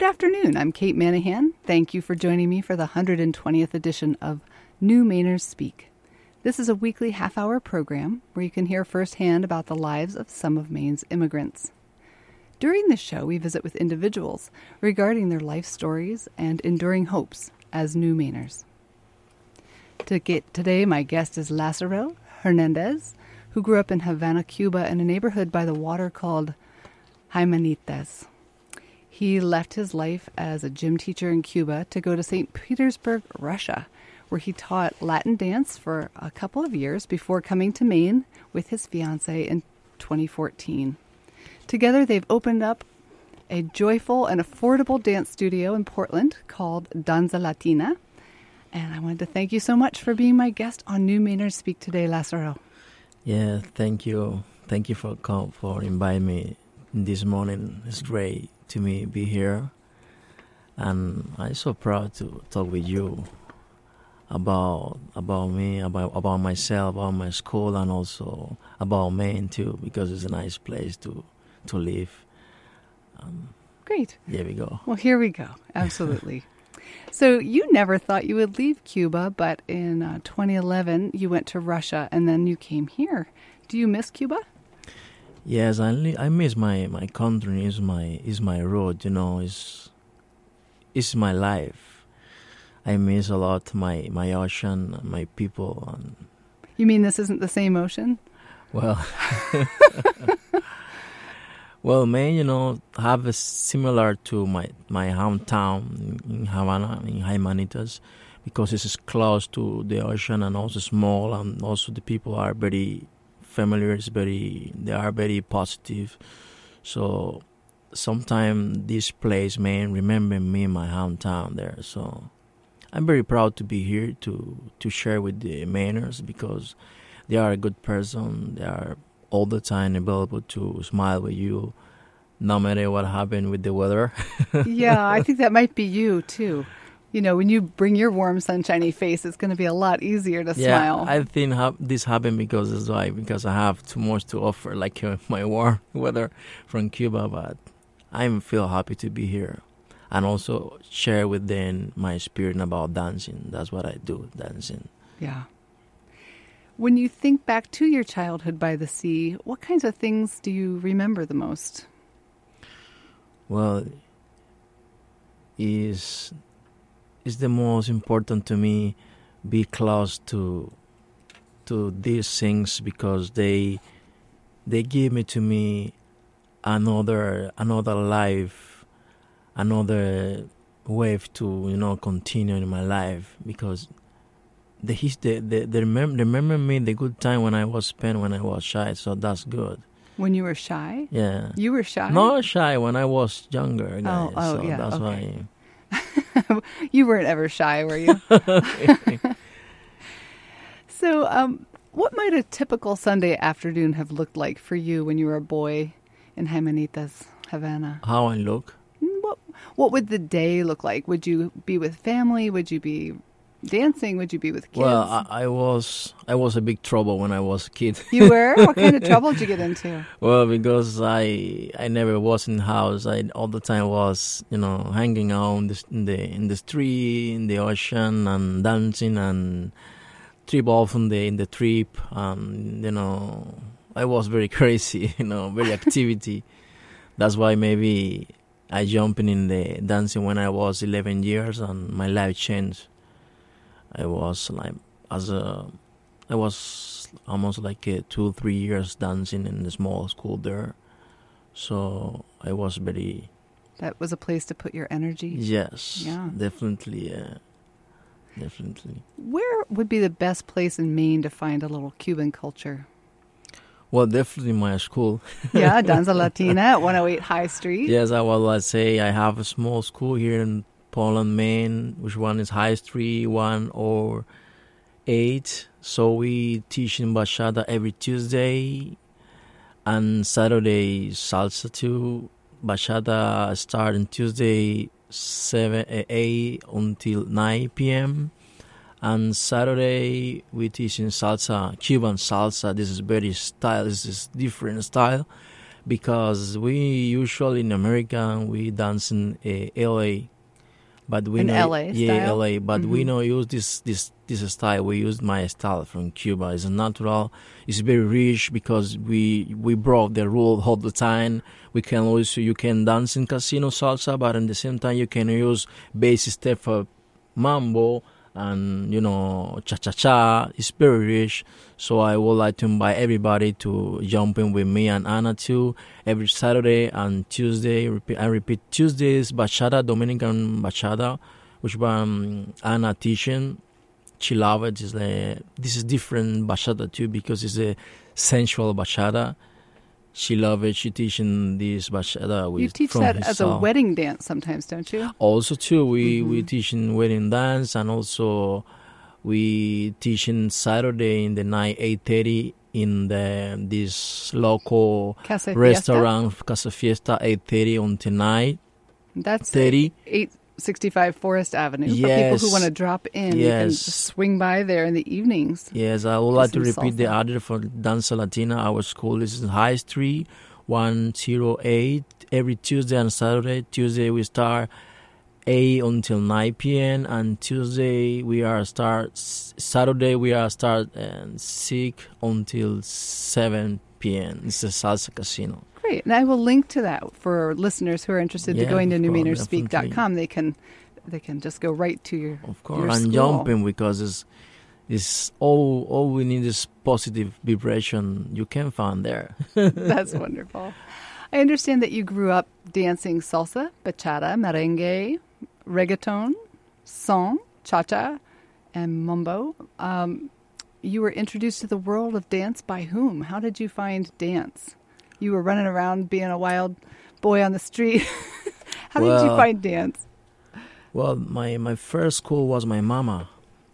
Good afternoon. I'm Kate Manahan. Thank you for joining me for the 120th edition of New Mainers Speak. This is a weekly half-hour program where you can hear firsthand about the lives of some of Maine's immigrants. During this show, we visit with individuals regarding their life stories and enduring hopes as New Mainers. Today, my guest is Lazaro Hernandez, who grew up in Havana, Cuba, in a neighborhood by the water called Jaimanitas. He left his life as a gym teacher in Cuba to go to St. Petersburg, Russia, where he taught Latin dance for a couple of years before coming to Maine with his fiancée in 2014. Together, they've opened up a joyful and affordable dance studio in Portland called Danza Latina. And I wanted to thank you so much for being my guest on New Mainers Speak today, Lazaro. Yeah, thank you. Thank you for inviting me this morning. It's great to me be here. And I'm so proud to talk with you about me, about myself, about my school, and also about Maine too, because it's a nice place to live. Great. Here we go. Well, here we go. Absolutely. So you never thought you would leave Cuba, but in 2011 you went to Russia and then you came here. Do you miss Cuba? Yes, I miss my country. Is my road. It's my life. I miss a lot my ocean, my people. You mean this isn't the same ocean? Well, well, Maine, have a similar to my hometown in Havana, in Jaimanitas, because it's close to the ocean and also small, and also the people are very familiar. They are very positive. So sometimes this place, Maine, remember me, my hometown there. So I'm very proud to be here to share with the Mainers, because they are a good person. They are all the time available to smile with you, no matter what happened with the weather. Yeah, I think that might be you too. When you bring your warm, sunshiny face, it's going to be a lot easier to smile. I think this happened because I have too much to offer, like my warm weather from Cuba. But I feel happy to be here, and also share with them my spirit about dancing. That's what I do, dancing. Yeah. When you think back to your childhood by the sea, what kinds of things do you remember the most? Well, is the most important to me be close to these things, because they give to me another life, another wave to continue in my life, because they remember me the good time when I was shy, so that's good. When you were shy? Yeah. You were shy? Not shy when I was younger, guys. Oh, so yeah. That's okay. why. You weren't ever shy, were you? So, what might a typical Sunday afternoon have looked like for you when you were a boy in Jaimanitas, Havana? How I look? What would the day look like? Would you be with family? Would you be dancing? Would you be with kids? Well, I was a big trouble when I was a kid. You were? What kind of trouble did you get into? Well, because I never was in the house. I all the time was hanging out in the street, in the ocean, and dancing and trip off in the trip. I was very crazy. Very activity. That's why maybe I jumped in the dancing when I was 11 years, and my life changed. I was almost like 2-3 years dancing in the small school there. So I was very... That was a place to put your energy? Yes. Yeah. Definitely, yeah. Definitely. Where would be the best place in Maine to find a little Cuban culture? Well, definitely my school. Yeah, Danza Latina at 108 High Street. Yes, I'd say I have a small school here in Portland, Maine, which one is High Street 108. So we teach in bachata every Tuesday, and Saturday salsa too. Bachata start on Tuesday 8 until 9 p.m. And Saturday we teach in salsa, Cuban salsa. This is very style. This is different style, because we usually in America we dance in LA, but we In know LA yeah style? LA, but we don't use this style. We use my style from Cuba. It's natural. It's very rich because we broke the rule all the time. We can also you can dance in casino salsa, but at the same time you can use basic step for mambo and cha cha cha. It's very rich. So I would like to invite everybody to jump in with me and Anna too every Saturday and Tuesday. I repeat Tuesdays bachata, Dominican bachata, which Anna teaching. She loves it. It's this is different bachata too because it's a sensual bachata. She loves it. She teaching this bachata with You teach from that his as a soul. wedding dance sometimes, don't you? Also too, we teaching wedding dance, and also we teaching Saturday in the night 8:30 in this local Casa Fiesta? restaurant Casa Fiesta 8:30 until night That's 30. 865 Forest Avenue. For people Yes. who want to drop in, you can Yes. just swing by there in the evenings. Yes, I would like to some repeat the salsa. address for Danza Latina. Our school is in High Street 108 every Tuesday and Saturday. Tuesday we start 8 until 9 p.m. and Tuesday we are Saturday we are start 6 until 7 p.m. It's a salsa casino. Great. And I will link to that for listeners who are interested to Yeah, going to of course, newmanerspeak.com. They can just go right to your Of course, your and school. jumping because it's all we need is positive vibration. You can find there. That's wonderful. I understand that you grew up dancing salsa, bachata, merengue, reggaeton, son, cha-cha, and mambo. You were introduced to the world of dance by whom? How did you find dance? You were running around being a wild boy on the street. How did you Well, find dance? Well, my first school was my mama.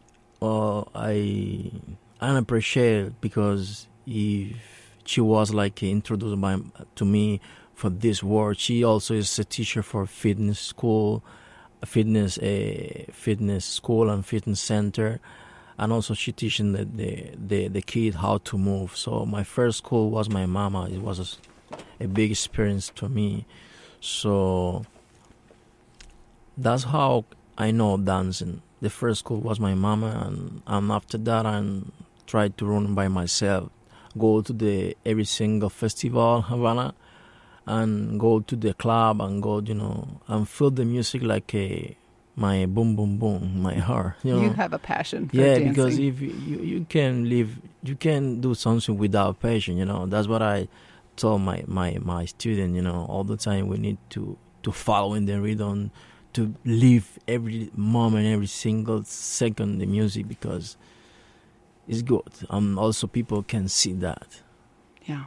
I appreciate it because she was like introduced to me for this world. She also is a teacher for fitness school, fitness school and fitness center, and also she teaching the kid how to move. So my first school was my mama. It was a big experience to me. So that's how I know dancing. The first school was my mama, and after that I tried to run by myself. Go to every single festival in Havana, and go to the club and go, and feel the music like my boom boom boom, my heart. You have a passion for Yeah, dancing. because if you can do something without passion. That's what I told my student. All the time we need to follow in the rhythm, to live every moment, every single second the music because it's good. Also people can see that. Yeah.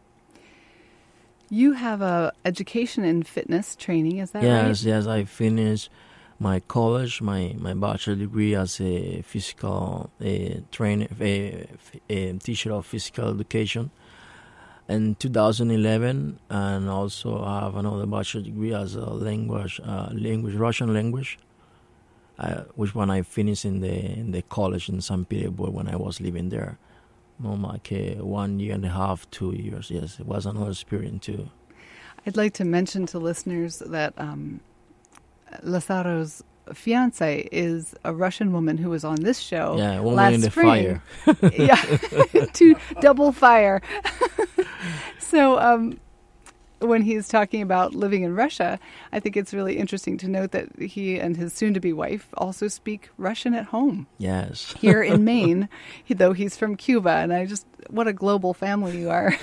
You have a education in fitness training, is that right? Yes, I finished my college, my bachelor degree as a physical trainer, a teacher of physical education in 2011, and also I have another bachelor degree as a Russian language, which one I finished in the college in St. Petersburg when I was living there. Like 1 year and a half, 2 years. Yes, it was another experience too. I'd like to mention to listeners that Lazaro's fiance is a Russian woman who was on this show Yeah, woman last in the spring. fire. Yeah, to double fire. So when he's talking about living in Russia, I think it's really interesting to note that he and his soon-to-be wife also speak Russian at home Yes. here in Maine, though he's from Cuba. And what a global family you are.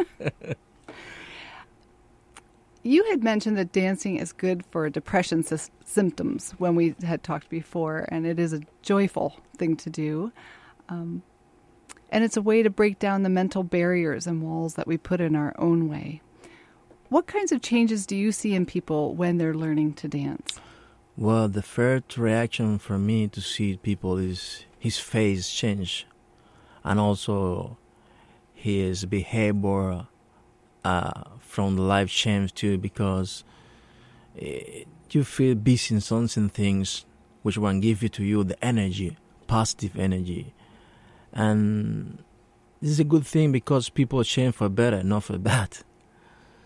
You had mentioned that dancing is good for depression symptoms when we had talked before, and it is a joyful thing to do. And it's a way to break down the mental barriers and walls that we put in our own way. What kinds of changes do you see in people when they're learning to dance? Well, the first reaction for me to see people is his face change, and also his behavior from the life change too, because you feel busy in some things which one give you to you the energy, positive energy, and this is a good thing because people change for better, not for bad.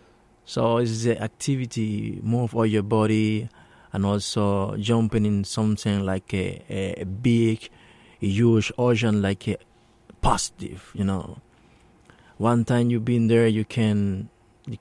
So it's the activity, move all your body, and also jumping in something like a big, huge ocean, like a positive, you know. One time you've been there, you can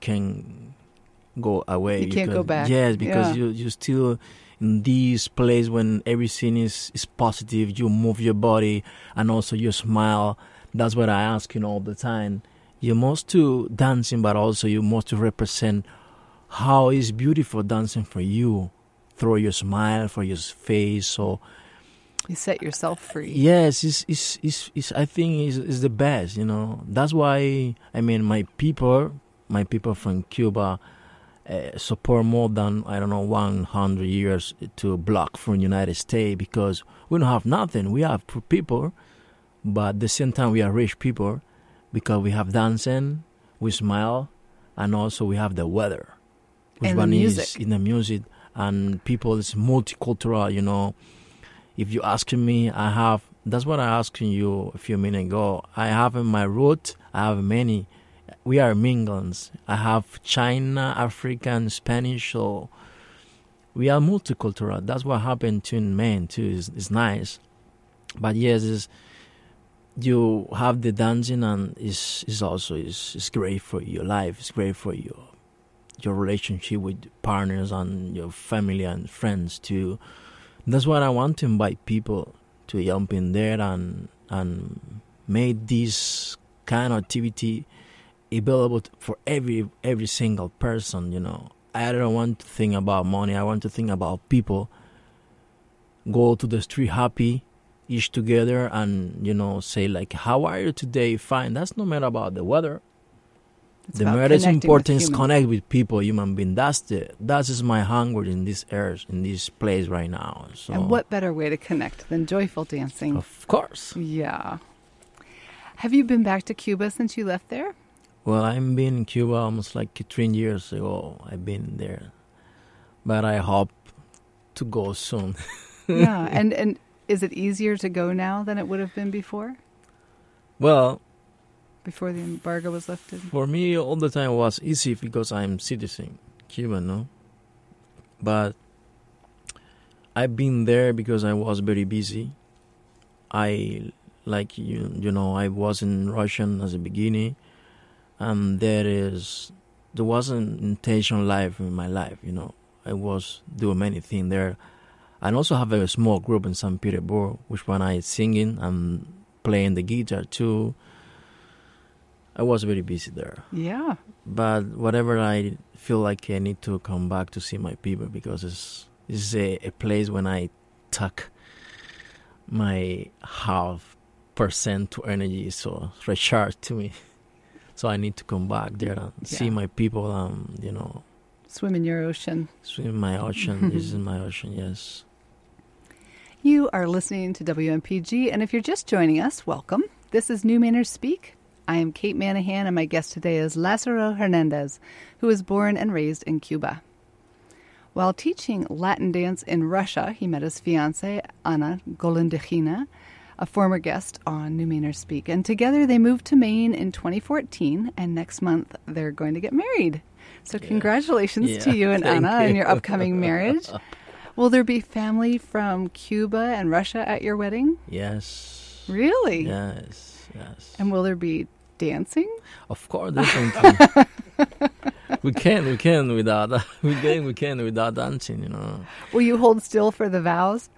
go away. You can't go back. Yes, because you still in this place when everything is positive. You move your body and also you smile. That's what I ask all the time. You must to dancing, but also you must to represent how is beautiful dancing for you through your smile, for your face. So you set yourself free. Yes, it's I think is the best. You know, that's why my people from Cuba support more than 100 years to block from the United States, because we don't have nothing. We have poor people, but at the same time we are rich people. Because we have dancing, we smile, and also we have the weather. Which and one the music. is in the music, and people is multicultural, you know. If you asking me, that's what I asked you a few minutes ago. I have in my root, I have many. We are mingles. I have China, African, Spanish, so we are multicultural. That's what happened to men too. It's nice. But yes, you have the dancing, and is also great for your life. It's great for your relationship with partners and your family and friends too. That's what I want to invite people to jump in there and make this kind of activity available for every single person. You know, I don't want to think about money. I want to think about people. Go to the street happy, each together, and say like, how are you today? Fine. That's no matter about the weather. The most important is connect with people, human being. That is my hunger in this earth, in this place right now. So, and what better way to connect than joyful dancing? Of course. Yeah. Have you been back to Cuba since you left there? Well, I've been in Cuba almost like 3 years ago. I've been there, but I hope to go soon. Yeah, and is it easier to go now than it would have been before? Well, before the embargo was lifted? For me, all the time was easy because I'm citizen, Cuban, no? But I've been there because I was very busy. I wasn't Russian as a beginning, and there wasn't intentional life in my life, I was doing many things there. I also have a small group in St. Petersburg, which when I singing and playing the guitar too. I was very busy there. Yeah. But whatever, I feel like I need to come back to see my people, because it's a place when I tuck my 0.5% to energy, so recharge to me. So I need to come back there and see my people, swim in your ocean. Swim in my ocean. This is my ocean, yes. You are listening to WMPG, and if you're just joining us, welcome. This is New Manners Speak. I am Kate Manahan, and my guest today is Lazaro Hernandez, who was born and raised in Cuba. While teaching Latin dance in Russia, he met his fiancée, Anna Golondechina, a former guest on New Manners Speak, and together they moved to Maine in 2014, and next month they're going to get married. So congratulations to you and Anna and your upcoming marriage. Will there be family from Cuba and Russia at your wedding? Yes. Really? Yes. And will there be dancing? Of course, definitely. we can without dancing, Will you hold still for the vows?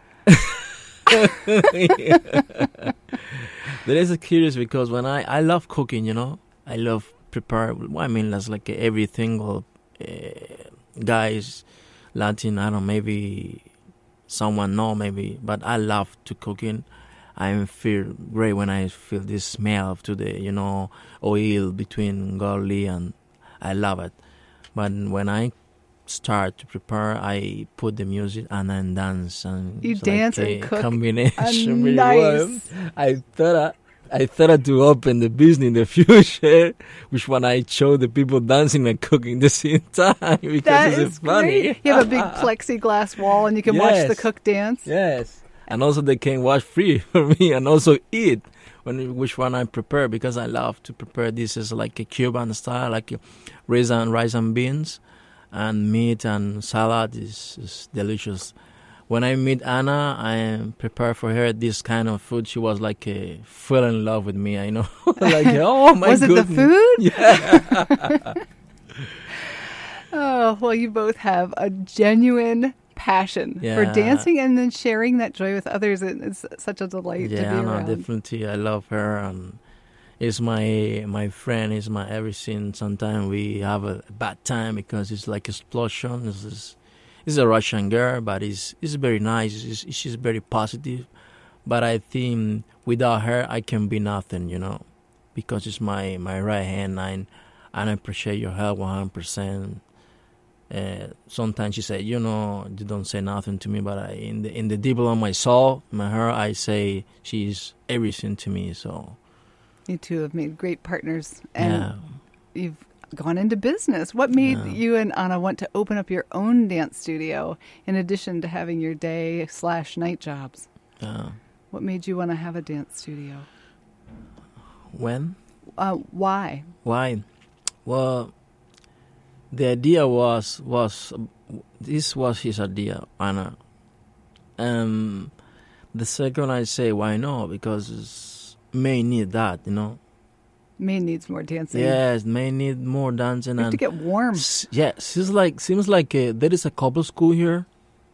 That is curious, because when I love cooking, I love prepare. That's like every single guys Latin. I don't know, maybe someone know, maybe, but I love to cooking. I feel great when I feel this smell to the oil between garlic, and I love it. But when I start to prepare, I put the music and then dance, and you dance like and cook. Combination. Nice. I thought to open the business in the future, which when I show the people dancing and cooking the same time, because it's funny. Great. You have a big plexiglass wall, and you can watch the cook dance. Yes. And also they can wash free for me and also eat which one I prepare, because I love to prepare this as like a Cuban style, like rice and beans and meat and salad is delicious. When I meet Anna, I prepare for her this kind of food. She was like fell in love with me. I know, like oh my Was it goodness. the food? Yeah. Oh, well, you both have a genuine passion for Yeah. dancing and then sharing that joy with others. It's such a delight to be Yeah, no, around. definitely. I love her, and is my friend, is my everything. Sometimes we have a bad time because it's like explosion. It's a Russian girl, but it's very nice. She's very positive. But I think without her, I can be nothing, because it's my right hand, and I appreciate your help 100%. Sometimes she said, you don't say nothing to me, but in the deep of my soul, my heart, I say she's everything to me. So You two have made great partners, and yeah. you've gone into business. What made you and Anna want to open up your own dance studio in addition to having your day/night jobs? What made you want to have a dance studio? When? Why? Why? Well, the idea was this was his idea, Anna. The second I say, why not? Because may need that, Maine needs more dancing. Yes, may need more dancing. You have to get warm. Yeah, seems like there is a couple school here,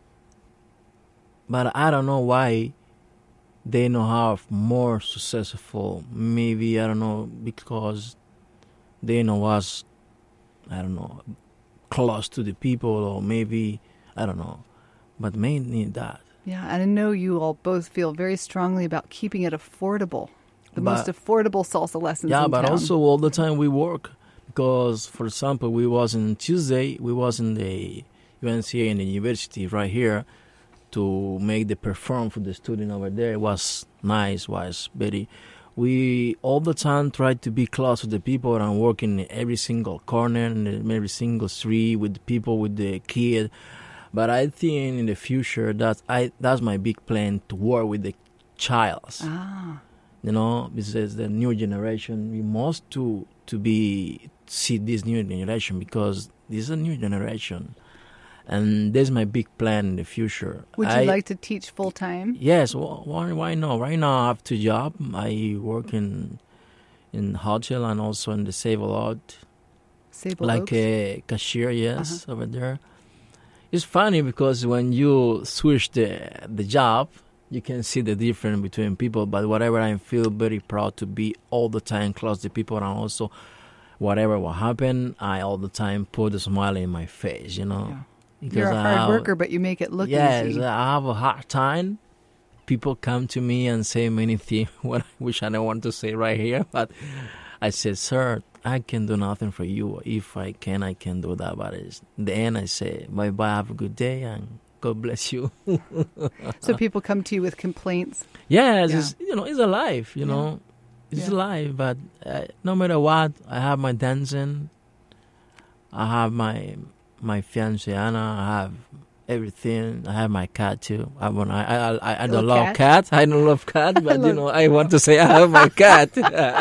but I don't know why they don't have more successful. Maybe, I don't know, because they was, I don't know, close to the people, or maybe, I don't know, but may need that. Yeah, and I know you all both feel very strongly about keeping it affordable. The most affordable salsa lessons in but town. also all the time we work, because, for example, we was in Tuesday, we was in the UNCA in the university right here to make the perform for the student over there. It was nice, was very. We all the time try to be close to the people and work in every single corner and every single street with the people, with the kid. But I think in the future that's my big plan, to work with the childs. Because the new generation, we must to see this new generation, because this is a new generation, and there's my big plan in the future. Would you like to teach full time? Yes, why not? Right now I have 2 jobs. I work in hotel and also in the Save-A-Lot, like a cashier. Yes, over there. It's funny because when you switch the job, you can see the difference between people. But whatever, I feel very proud to be all the time close to people, and also whatever will happen, I all the time put a smile in my face, Yeah. Because You're a hard worker, but you make it look easy. Yes, I have a hard time. People come to me and say many things which I don't want to say right here, but I said, sir, I can do nothing for you. If I can do that. But in the end, I say, bye-bye, have a good day, and God bless you. So people come to you with complaints? Yes, Yeah. It's a life, It's a life, but no matter what, I have my dancing. I have my fiancée, Anna. I have everything. I have my cat, too. I don't love cats. I don't love cats, but, I want to say I have my cat.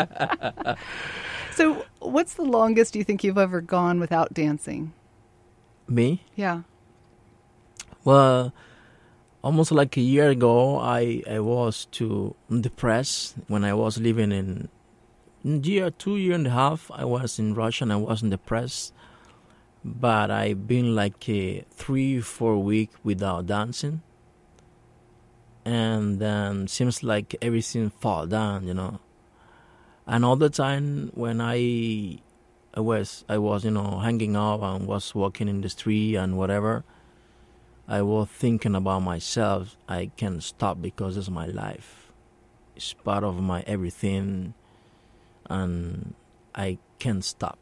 So what's the longest you think you've ever gone without dancing? Me? Yeah. Well, almost like a year ago, I was too depressed when I was living in 2 years and a half. I was in Russia and I wasn't depressed. But I've been like 3-4 weeks without dancing. And then seems like everything fall down, And all the time when I was hanging out and was walking in the street and whatever, I was thinking about myself. I can't stop because it's my life. It's part of my everything, and I can't stop,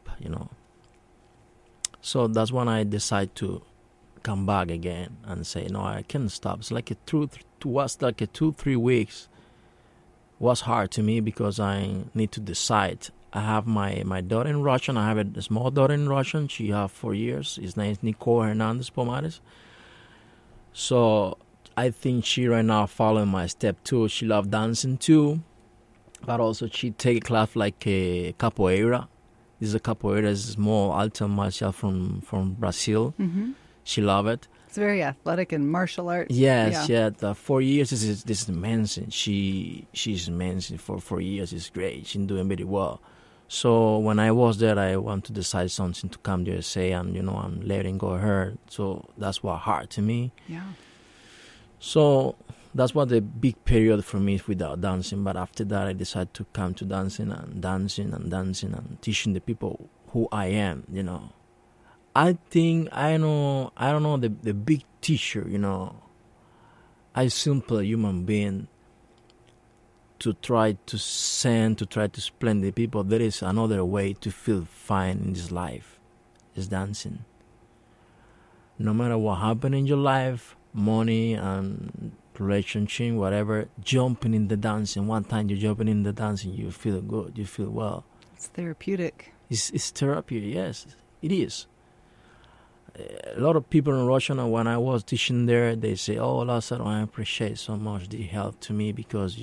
So that's when I decide to come back again and say, no, I can't stop. It's like 2-3 weeks. Was hard to me because I need to decide. I have my daughter in Russian. I have a small daughter in Russian. She has 4 years. His name is Nicole Hernandez Pomares. So I think she right now following my step too. She love dancing too, but also she take a class like a capoeira. This is a capoeira, is small arte martial from Brazil. Mm-hmm. She love it. It's very athletic and martial arts. Yes, yeah. 4 years this is amazing. She's amazing for 4 years. It's great. She's doing very well. So when I was there, I want to decide something to come to USA, and I'm letting go of her. So that's what hard to me. Yeah. So that's what the big period for me is without dancing. But after that, I decided to come to dancing and teaching the people who I am. I think I don't know the big teacher. I simple human being. To try to explain to people there is another way to feel fine in this life. Is dancing. No matter what happened in your life, money and relationship, whatever, jumping in the dancing. One time you're jumping in the dancing, you feel good, you feel well. It's therapeutic. It's therapy, yes, it is. A lot of people in Russia, when I was teaching there, they say, "Oh, Lazaro, I appreciate so much the help to me because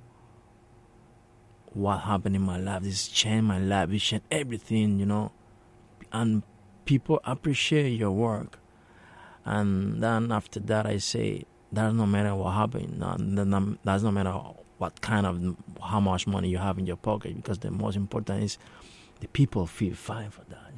what happened in my life. This changed my life. It changed everything, And people appreciate your work. And then after that, I say, that no matter what happened. That's no matter what how much money you have in your pocket, because the most important is the people feel fine for that,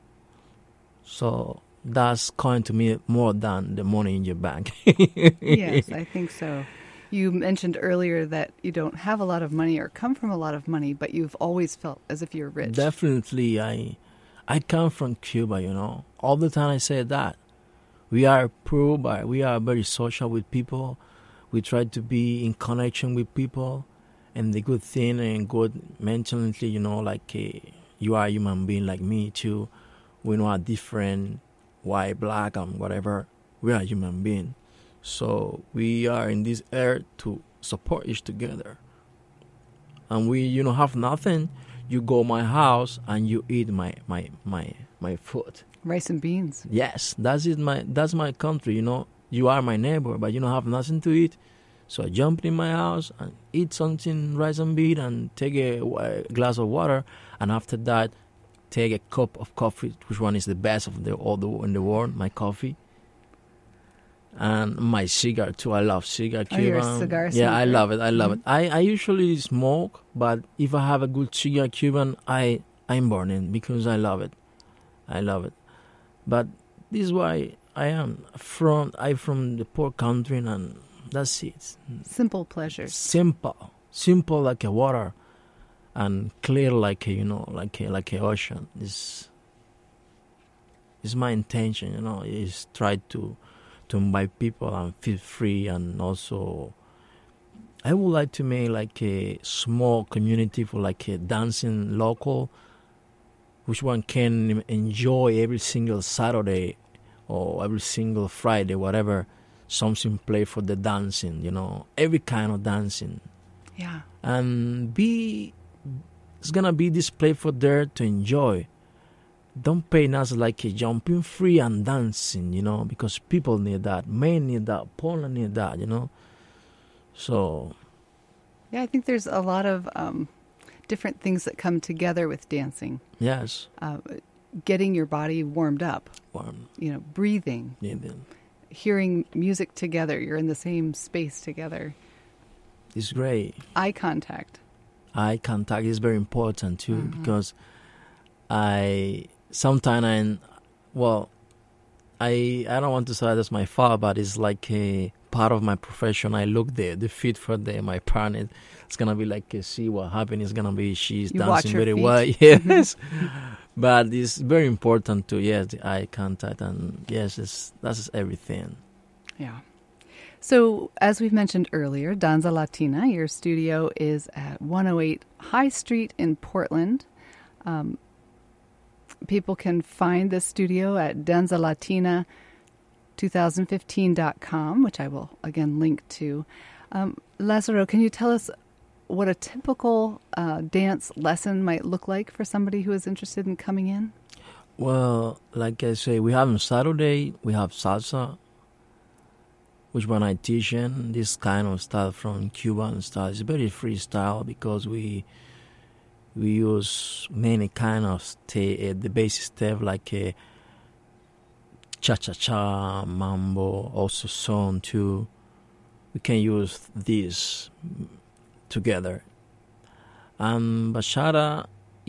So that's going to me more than the money in your bank. Yes, I think so. You mentioned earlier that you don't have a lot of money or come from a lot of money, but you've always felt as if you're rich. Definitely. I come from Cuba, All the time I say that. We are poor, but we are very social with people. We try to be in connection with people. And the good thing and good mentally, you are a human being like me too. We know are different, white, black, and whatever. We are human being. So we are in this earth to support each together. And we, have nothing. You go my house and you eat my food. Rice and beans. Yes, that's my country. You are my neighbor, but you don't have nothing to eat. So I jump in my house and eat something, rice and beans, and take a glass of water. And after that, take a cup of coffee, which one is the best of all in the world, my coffee. And my cigar too. I love cigar. Cuban. You're a cigar smoker. Yeah, I love it. I usually smoke, but if I have a good cigar Cuban, I'm burning because I love it. But this is why I'm from the poor country, and that's it. Simple pleasures. Simple like a water, and clear like like a ocean. Is my intention. Is try to invite people and feel free, and also I would like to make like a small community for like a dancing local, which one can enjoy every single Saturday or every single Friday, whatever, something play for the dancing, every kind of dancing. Yeah. And it's gonna be this play for there to enjoy. Don't pay us like a jumping free and dancing, because people need that. Men need that. Poland need that, So. Yeah, I think there's a lot of different things that come together with dancing. Yes. Getting your body warmed up. Breathing. Yeah. Hearing music together. You're in the same space together. It's great. Eye contact. Eye contact is very important too, because sometimes I don't want to say that's my fault, but it's like a part of my profession. I look the feet for my partner. It's gonna be like see what happened. It's gonna be she's dancing very well. Yes, but it's very important to the eye contact, and yes, that's everything. Yeah. So as we've mentioned earlier, Danza Latina, your studio is at 108 High Street in Portland. People can find this studio at danzalatina2015.com, which I will, again, link to. Lazaro, can you tell us what a typical dance lesson might look like for somebody who is interested in coming in? Well, like I say, we have on Saturday, we have salsa. which one I teach in. This kind of style from Cuban style. It's very freestyle because we use many kind of the basic step like a cha-cha-cha, mambo, also son too. We can use these together. And bachata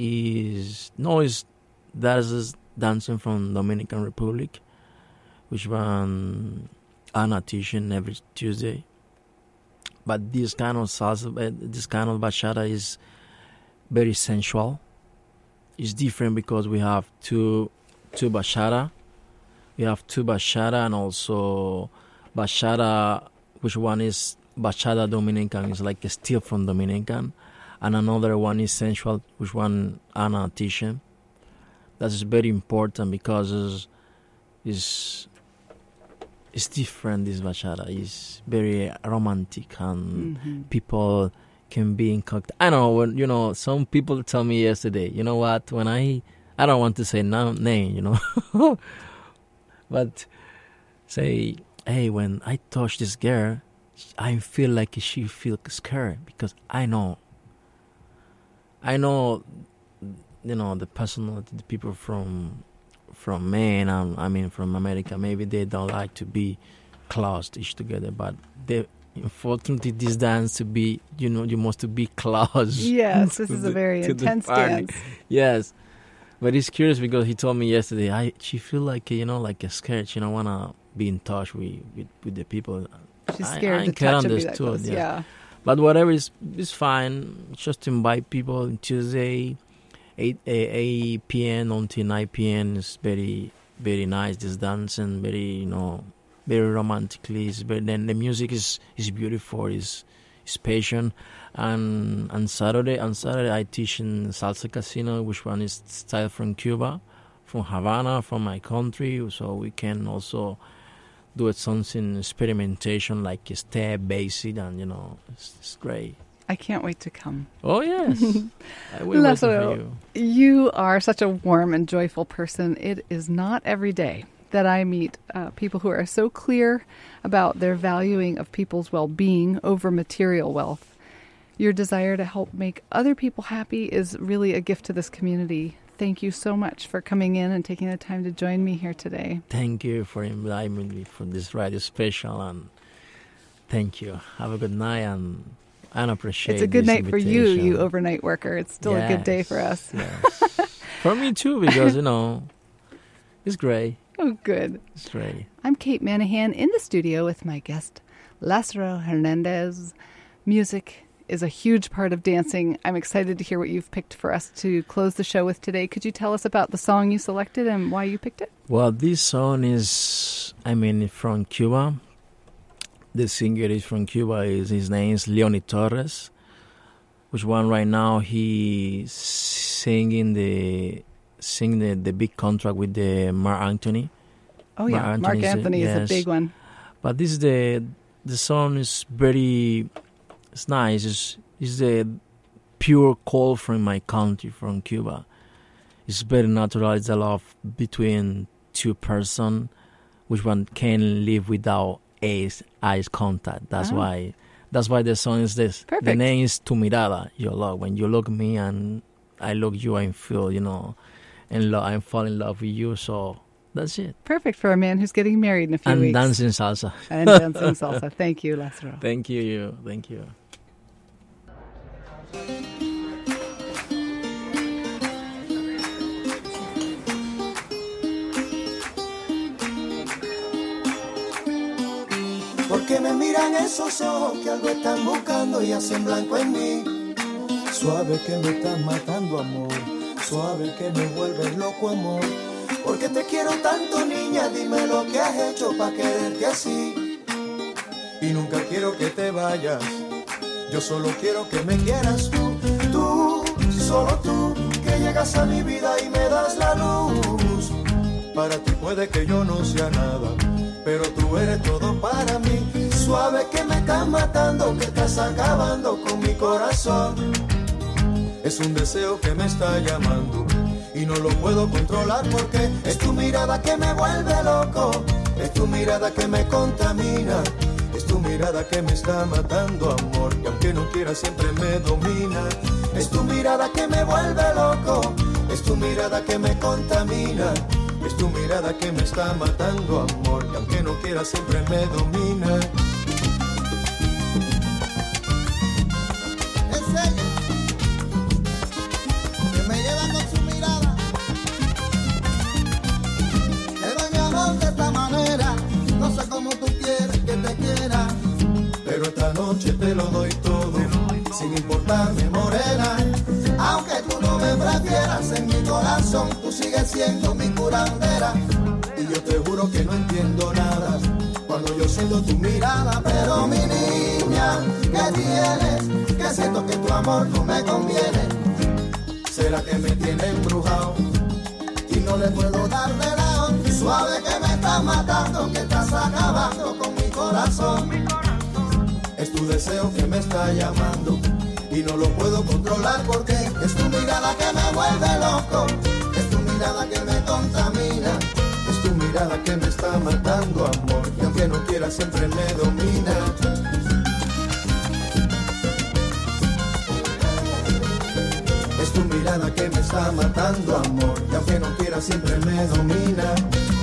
that's dancing from Dominican Republic, which one Anna teaching every Tuesday. But this kind of salsa, this kind of bachata is very sensual. It's different because we have two bachata. We have two bachata and also bachata, which one is bachata Dominican, is like a steel from Dominican. And another one is sensual, which one Anna teaching. That is very important because it's different. This bachata is very romantic and people can be in contact. I know when some people tell me yesterday. You know what? When I don't want to say name, but say, hey, when I touch this girl, I feel like she feels scared because I know, the personality, the people from Maine, from America, maybe they don't like to be close to each together, but unfortunately, this dance to be, you must to be close. Yes, this is a very intense dance. Yes, but it's curious because he told me yesterday, she feel like, like a scared. She don't want to be in touch with the people. She's scared to touch and be that close, yeah. But whatever is fine. Just invite people on Tuesday, 8 p.m. until 9 p.m. is very, very nice. This dancing, very, very romantically. Then the music is beautiful. Is passion. And on Saturday I teach in Salsa Casino, which one is style from Cuba, from Havana, from my country. So we can also do it something experimentation like a step, basic, and it's great. I can't wait to come. Oh yes, I will wait for you. You are such a warm and joyful person. It is not every day that I meet people who are so clear about their valuing of people's well-being over material wealth. Your desire to help make other people happy is really a gift to this community. Thank you so much for coming in and taking the time to join me here today. Thank you for inviting me for this radio special, and thank you. Have a good night, and I appreciate it. It's a good night for you overnight worker. It's still a good day for us. Yes. For me too, because, it's great. Oh, good. It's great. I'm Kate Manahan in the studio with my guest, Lazaro Hernandez. Music is a huge part of dancing. I'm excited to hear what you've picked for us to close the show with today. Could you tell us about the song you selected and why you picked it? Well, this song is, from Cuba. The singer is from Cuba. His name is Leoni Torres, which one right now he's singing the big contract with the Mark Anthony. Oh yeah, Mark Anthony is a big one. But this is the song is very, it's nice. It's a pure call from my country, from Cuba. It's very natural. It's a love between two person, which one can live without eyes contact. That's why the song is this. Perfect. The name is Tu Mirada, your love. When you look at me and I look you, I feel, and I fall in love with you. So that's it. Perfect for a man who's getting married in a few weeks. And dancing salsa. And dancing salsa. Thank you, Lazaro. Thank you. Thank you. Porque me miran esos ojos que algo están buscando y hacen blanco en mí. Suave que me estás matando, amor. Suave que me vuelves loco, amor. Porque te quiero tanto, niña, dime lo que has hecho pa' quererte así. Y nunca quiero que te vayas, yo solo quiero que me quieras tú. Tú, solo tú, que llegas a mi vida y me das la luz. Para ti puede que yo no sea nada, pero tú eres todo para mí. Suave que me estás matando, que estás acabando con mi corazón. Es un deseo que me está llamando y no lo puedo controlar porque es tu mirada que me vuelve loco, es tu mirada que me contamina, mirada que me está matando, amor, y aunque no quiera siempre me domina. Es tu mirada que me vuelve loco, es tu mirada que me contamina. Es tu mirada que me está matando, amor, y aunque no quiera siempre me domina. Enseña que me lleva con su mirada. Te doy mi amor de esta manera. No sé cómo tú quieres que te quiera, pero esta noche te lo doy todo, sin importarme, morena. aunque tú no me prefieras. En mi corazón tú sigues siendo mi curandera. Y yo te juro que no entiendo nada cuando yo siento tu mirada. Pero mi niña, ¿qué tienes? Que siento que tu amor no me conviene. ¿Será que me tiene embrujado y no le puedo dar de lado? Suave que me estás matando, que estás acabando con mi corazón. Es tu deseo que me está llamando y no lo puedo controlar porque es tu mirada que me vuelve loco, es tu mirada que me contamina. Es tu mirada que me está matando, amor, y aunque no quiera siempre me domina. Es tu mirada que me está matando, amor, y aunque no quiera siempre me domina.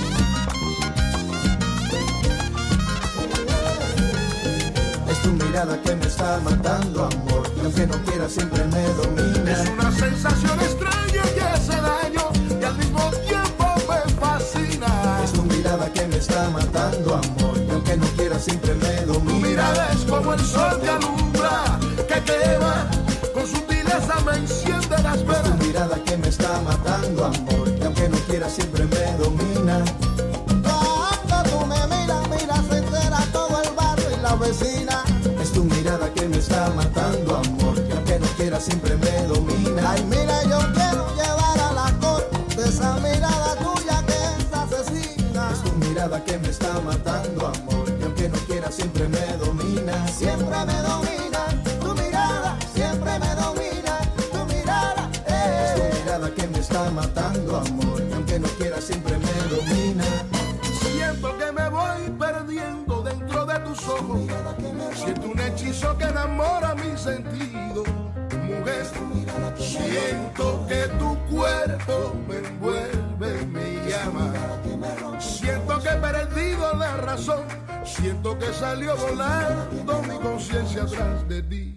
Es tu mirada que me está matando, amor, y aunque no quiera siempre me domina. Es una sensación extraña que hace daño y al mismo tiempo me fascina. Es tu mirada que me está matando, amor, y aunque no quiera siempre me domina. Tu mirada es como el sol que alumbra, que quema, con sutileza me enciende las venas. Es tu mirada que me está matando, amor, y aunque no quiera siempre me domina. Cuando tú me miras, miras se entera todo el barrio y la vecina. Es tu mirada que me está matando, amor, y aunque no quiera siempre me domina. Ay, mira, yo quiero llevar a la corte esa mirada tuya que es asesina. Es tu mirada que me está matando, amor, y aunque no quiera siempre me domina. Siempre me domina tu mirada, siempre me domina tu mirada. Es tu mirada que me está matando, amor, y aunque no quiera siempre me domina. Siento que me voy perdiendo dentro de tus ojos. Siento un hechizo que enamora mi sentido. Mujer, siento que tu cuerpo me envuelve y me llama. Siento que he perdido la razón. Siento que salió volando mi conciencia atrás de ti.